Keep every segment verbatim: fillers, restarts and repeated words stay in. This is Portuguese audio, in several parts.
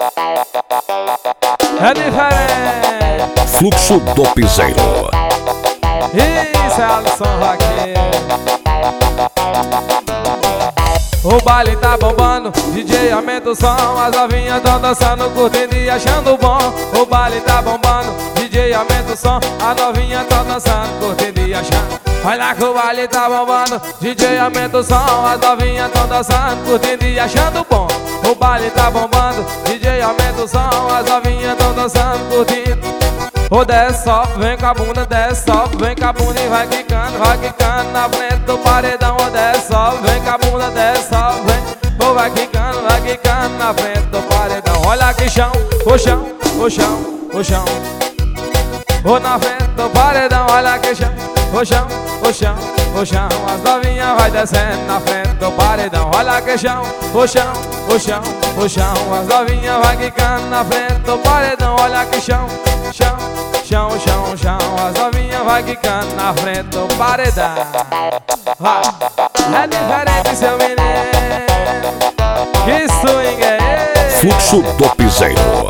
É diferente. Fluxo do Piseiro. Isso é Alisson Vaqueiro. O baile tá bombando, D J aumenta o som. As novinhas tão dançando, curtindo e achando bom. O baile tá bombando, D J aumenta o som. As novinhas tão dançando, curtindo e achando. Olha que o baile tá bombando, D J aumenta o som. As novinhas tão dançando, curtindo e achando bom. O baile tá bombando, D J aumenta o som. As novinhas tão dançando, curtindo. O desce, sobe, vem com a bunda, desce, sobe, vem com a bunda e vai quicando, vai quicando na frente do paredão. O desce, sobe, vem com a bunda, desce, sobe, vem. O vai quicando, vai quicando na frente do paredão. Olha que chão, o chão, o chão, o chão. O na frente do paredão, olha que chão, o chão, o chão, o chão. As novinhas vai descendo na frente do paredão. Olha que chão, o chão, o chão, o chão. As novinhas vai quicando na frente do paredão. Olha que chão, chão, chão, chão, chão. As novinhas vai quicando na frente do paredão. Vai. É diferente, seu menino. Que swing é esse? Fluxo do Piseiro.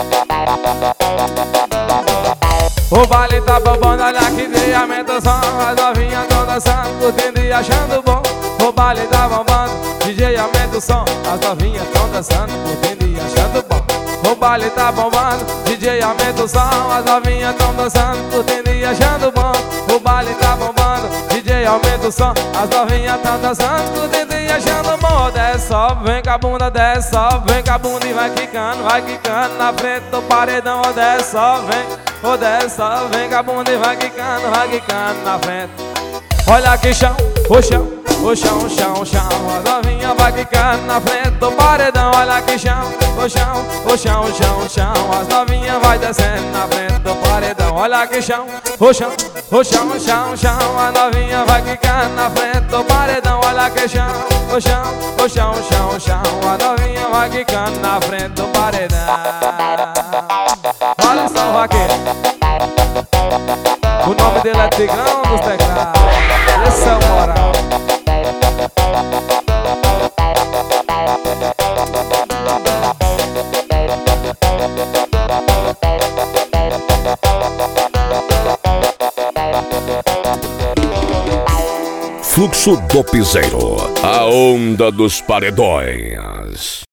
O baile tá bombando, olha que D J aumenta o som. As novinhas tão dançando, curtindo e achando bom. O baile tá bombando, D J aumenta o som. As novinhas tão dançando, curtindo e achando bom. O baile tá bombando, D J aumenta o som. As novinhas tão dançando, curtindo e achando bom. O baile tá bombando, D J aumenta o som. As novinhas tão dançando, curtindo e achando bom. Desce, sobe, vem com a bunda, desce, sobe, vem com a bunda e vai quicando, vai quicando na frente do paredão. Desce, sobe, vem. O desce, sobe, vem com a bunda e vai quicando, vai quicando na frente. Olha que chão, o chão, o chão, o chão, o chão. A novinha vai quicando na frente do paredão. Olha que chão, o chão, o chão, o chão, o chão. As novinhas vai descendo na frente do paredão. Olha que chão, o chão, o chão, o chão, o chão. A novinha vai quicando na frente do paredão. Olha que chão, o chão, o chão, o chão, o chão. A novinha vai quicando na frente do paredão. Olha só o Vaqueiro. O nome dele é Tigrão dos Teclados. Esse é o moral. Fluxo do Piseiro. A onda dos paredões.